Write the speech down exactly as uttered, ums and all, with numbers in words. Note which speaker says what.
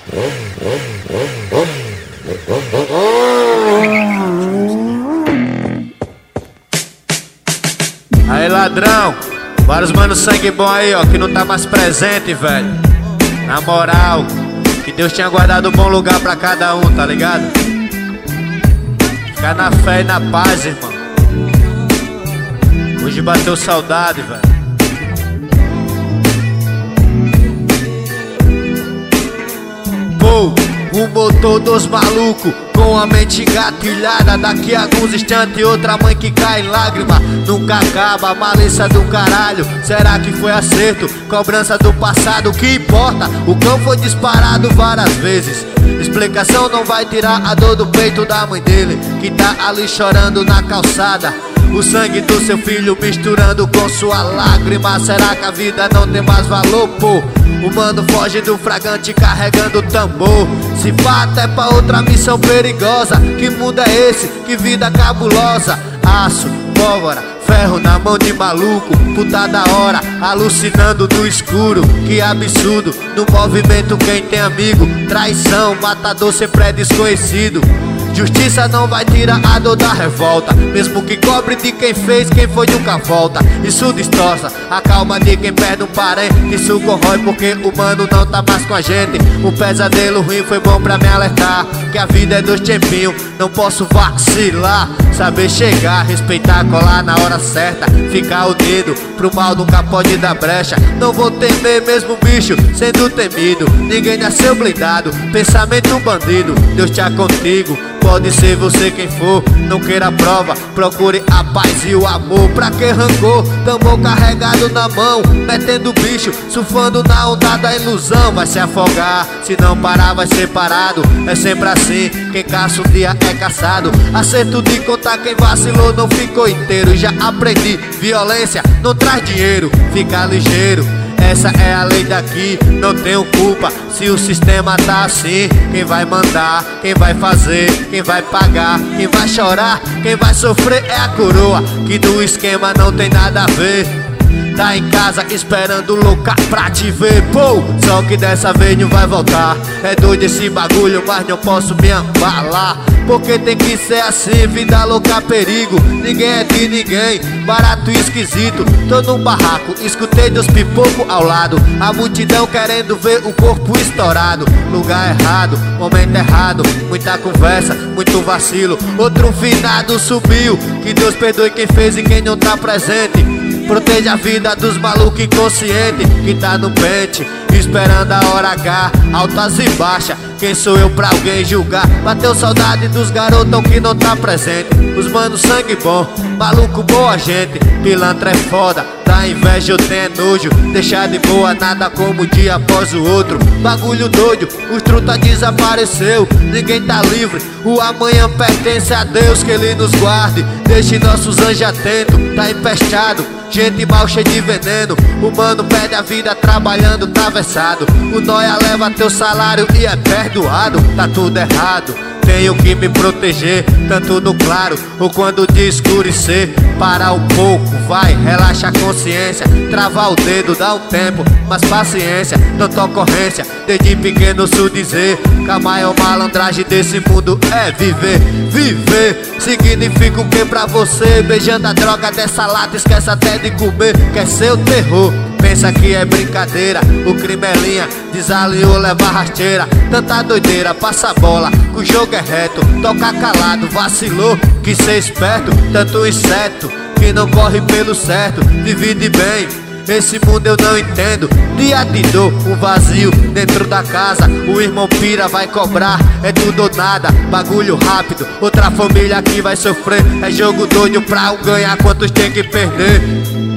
Speaker 1: Aí, ladrão, vários mano sangue bom aí, ó, que não tá mais presente, velho. Na moral, que Deus tinha guardado um bom lugar pra cada um, tá ligado? Ficar na fé e na paz, irmão. Hoje bateu saudade, velho. Pô, o motor dos malucos com a mente engatilhada. Daqui a alguns instantes outra mãe que cai em lágrima. Nunca acaba a malícia do caralho. Será que foi acerto? Cobrança do passado, o que importa? O cão foi disparado várias vezes. Explicação não vai tirar a dor do peito da mãe dele, que tá ali chorando na calçada. O sangue do seu filho misturando com sua lágrima. Será que a vida não tem mais valor, pô? O mano foge do fragante carregando o tambor. Se pá até pra outra missão perigosa. Que mundo é esse? Que vida cabulosa. Aço, pólvora, ferro na mão de maluco. Puta da hora, alucinando no escuro. Que absurdo, no movimento quem tem amigo. Traição, matador sempre é desconhecido. Justiça não vai tirar a dor da revolta. Mesmo que cobre de quem fez, quem foi nunca volta. Isso distorce a calma de quem perde um parente. Isso corrói porque o mano não tá mais com a gente. Um pesadelo ruim foi bom pra me alertar que a vida é dois tempinhos, não posso vacilar. Saber chegar, respeitar, colar na hora certa. Ficar o dedo, pro mal nunca pode dar brecha. Não vou temer mesmo bicho sendo temido. Ninguém nasceu blindado, pensamento bandido. Deus te contigo, pode ser você quem for. Não queira prova, procure a paz e o amor. Pra que rancor, tambor carregado na mão. Metendo bicho, surfando na onda da ilusão. Vai se afogar, se não parar vai ser parado. É sempre assim, quem caça um dia é caçado. Acerto de contar quem vacilou não ficou inteiro. Já aprendi, violência não traz dinheiro. Fica ligeiro, essa é a lei daqui, não tenho culpa se o sistema tá assim. Quem vai mandar, quem vai fazer, quem vai pagar, quem vai chorar, quem vai sofrer é a coroa, que do esquema não tem nada a ver. Tá em casa esperando louca pra te ver, pô, só que dessa vez não vai voltar. É doido esse bagulho, mas não posso me abalar, porque tem que ser assim, vida louca, perigo. Ninguém é de ninguém, barato e esquisito. Tô num barraco, escutei dos pipocos ao lado. A multidão querendo ver o corpo estourado. Lugar errado, momento errado. Muita conversa, muito vacilo. Outro finado subiu, que Deus perdoe quem fez e quem não tá presente. Proteja a vida dos malucos inconscientes que tá no pente, esperando a hora H, altas e baixas. Quem sou eu pra alguém julgar? Bateu saudade dos garotão que não tá presente. Os manos sangue bom, maluco boa gente. Pilantra é foda, dá inveja eu tenho nojo. Deixar de boa nada como um dia após o outro. Bagulho doido, os truta desapareceu. Ninguém tá livre, o amanhã pertence a Deus. Que Ele nos guarde, deixe nossos anjos atentos. Tá empestado, gente mal cheia de veneno. O mano perde a vida trabalhando atravessado. O nóia leva teu salário e é perdoado. Tá tudo errado, tenho que me proteger, tanto no claro ou quando de escurecer. Para um pouco, vai, relaxa a consciência. Travar o dedo, dá um tempo, mas paciência. Tanta ocorrência, desde pequeno sou dizer que a maior malandragem desse mundo é viver. Viver significa o que pra você? Beijando a droga dessa lata, esquece até de comer. Quer ser o terror, pensa que é brincadeira. O crime é linha, desalinhou, leva rasteira. Tanta doideira, passa a bola, que o jogo é reto. Toca calado, vacilou, que ser esperto. Tanto inseto que não corre pelo certo. Divide bem, esse mundo eu não entendo. Dia de dor, um vazio dentro da casa. O irmão pira, vai cobrar, é tudo ou nada. Bagulho rápido, outra família que vai sofrer. É jogo doido pra um ganhar, quantos tem que perder.